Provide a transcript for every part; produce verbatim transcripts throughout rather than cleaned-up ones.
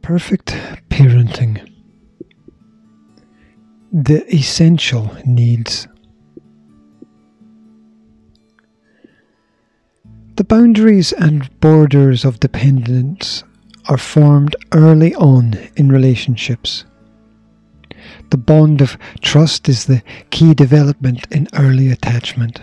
Perfect parenting. The essential needs. The boundaries and borders of dependence are formed early on in relationships. The bond of trust is the key development in early attachment.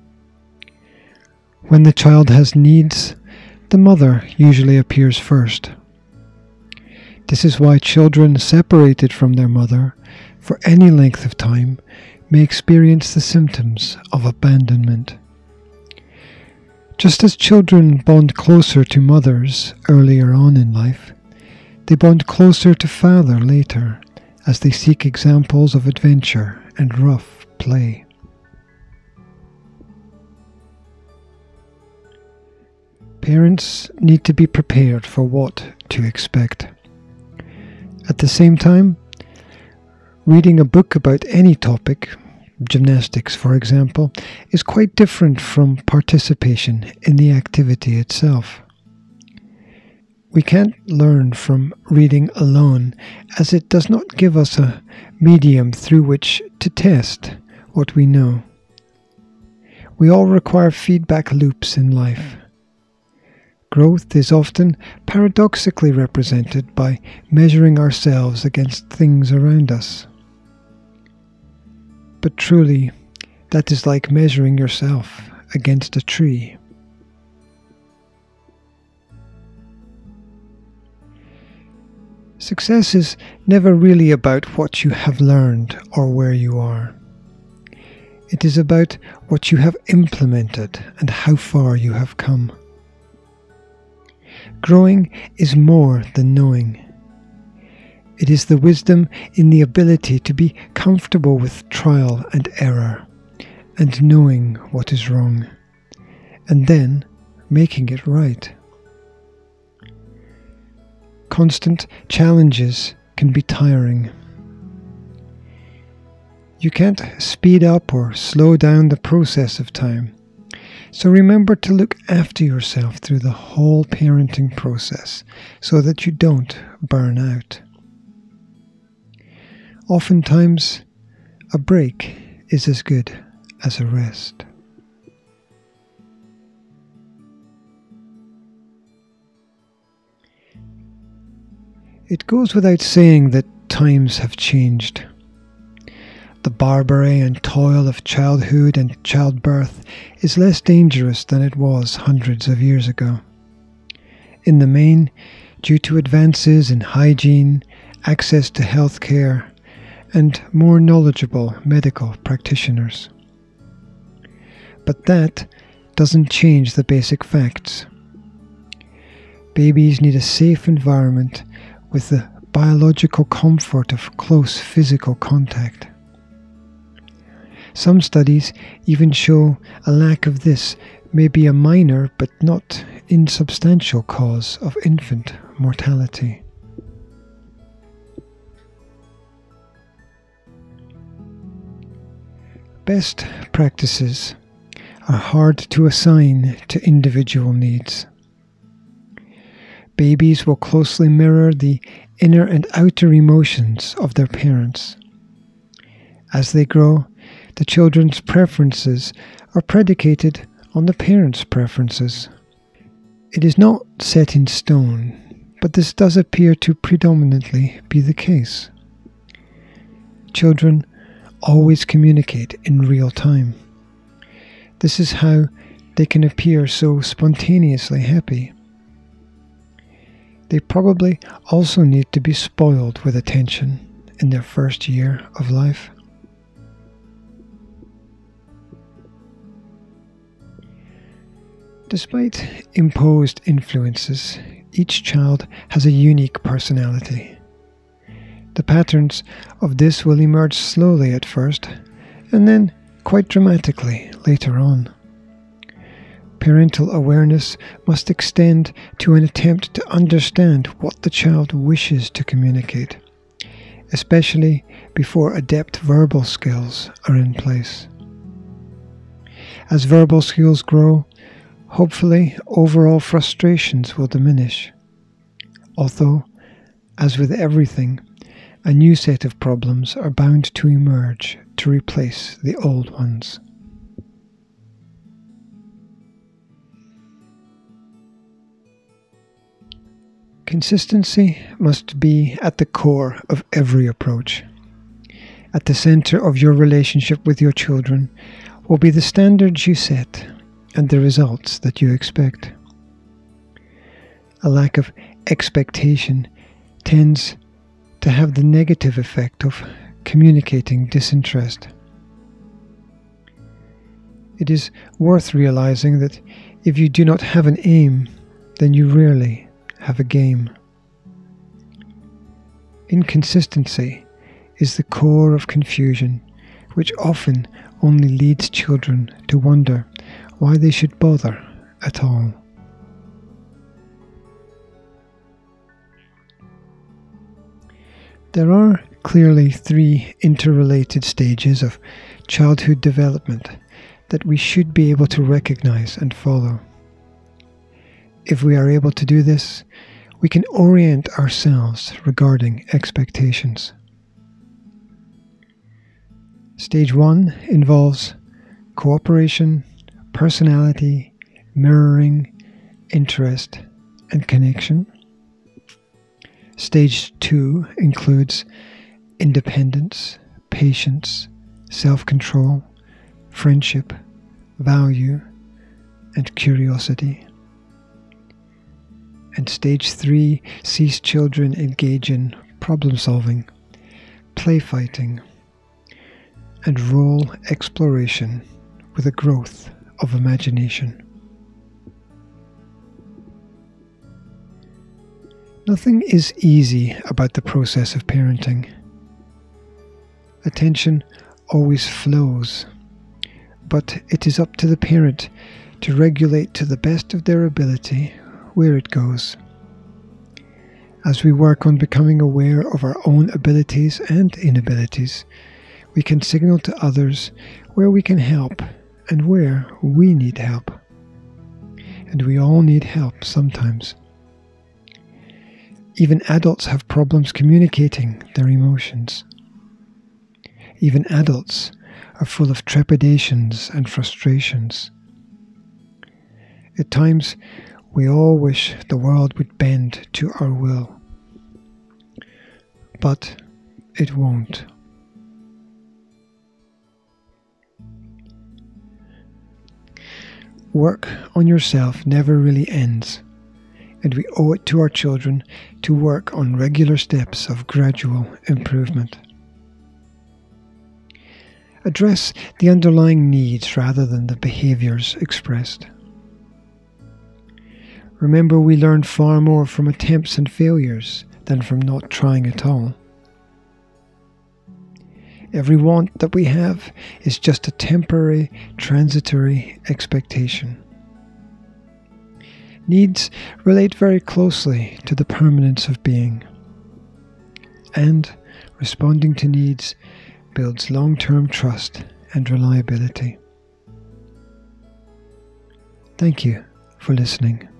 When the child has needs, the mother usually appears first. This is why children separated from their mother for any length of time may experience the symptoms of abandonment. Just as children bond closer to mothers earlier on in life, they bond closer to father later as they seek examples of adventure and rough play. Parents need to be prepared for what to expect. At the same time, reading a book about any topic, gymnastics for example, is quite different from participation in the activity itself. We can't learn from reading alone, as it does not give us a medium through which to test what we know. We all require feedback loops in life. Growth is often paradoxically represented by measuring ourselves against things around us. But truly, that is like measuring yourself against a tree. Success is never really about what you have learned or where you are. It is about what you have implemented and how far you have come. Growing is more than knowing. It is the wisdom in the ability to be comfortable with trial and error, and knowing what is wrong, and then making it right. Constant challenges can be tiring. You can't speed up or slow down the process of time. So remember to look after yourself through the whole parenting process so that you don't burn out. Oftentimes, a break is as good as a rest. It goes without saying that times have changed. The barbary and toil of childhood and childbirth is less dangerous than it was hundreds of years ago. In the main, due to advances in hygiene, access to health care, and more knowledgeable medical practitioners. But that doesn't change the basic facts. Babies need a safe environment with the biological comfort of close physical contact. Some studies even show a lack of this may be a minor but not insubstantial cause of infant mortality. Best practices are hard to assign to individual needs. Babies will closely mirror the inner and outer emotions of their parents. As they grow, the children's preferences are predicated on the parents' preferences. It is not set in stone, but this does appear to predominantly be the case. Children always communicate in real time. This is how they can appear so spontaneously happy. They probably also need to be spoiled with attention in their first year of life. Despite imposed influences, each child has a unique personality. The patterns of this will emerge slowly at first, and then quite dramatically later on. Parental awareness must extend to an attempt to understand what the child wishes to communicate, especially before adept verbal skills are in place. As verbal skills grow, hopefully overall frustrations will diminish, although As with everything, a new set of problems are bound to emerge to replace the old ones. Consistency must be at the core of every approach. At the center of your relationship with your children will be the standards you set and the results that you expect. A lack of expectation tends to have the negative effect of communicating disinterest. It is worth realizing that if you do not have an aim, then you rarely have a game. Inconsistency is the core of confusion, which often only leads children to wonder why they should bother at all. There are clearly three interrelated stages of childhood development that we should be able to recognize and follow. If we are able to do this, we can orient ourselves regarding expectations. Stage one involves cooperation, personality, mirroring, interest, and connection. Stage two includes independence, patience, self-control, friendship, value, and curiosity. And stage three sees children engage in problem solving, play fighting, and role exploration with a growth of imagination. Nothing is easy about the process of parenting. Attention always flows, but it is up to the parent to regulate to the best of their ability where it goes. As we work on becoming aware of our own abilities and inabilities, we can signal to others where we can help and where we need help. And we all need help sometimes. Even adults have problems communicating their emotions. Even adults are full of trepidations and frustrations. At times, we all wish the world would bend to our will. But it won't. Work on yourself never really ends, and we owe it to our children to work on regular steps of gradual improvement. Address the underlying needs rather than the behaviours expressed. Remember, we learn far more from attempts and failures than from not trying at all. Every want that we have is just a temporary, transitory expectation. Needs relate very closely to the permanence of being, and responding to needs builds long-term trust and reliability. Thank you for listening.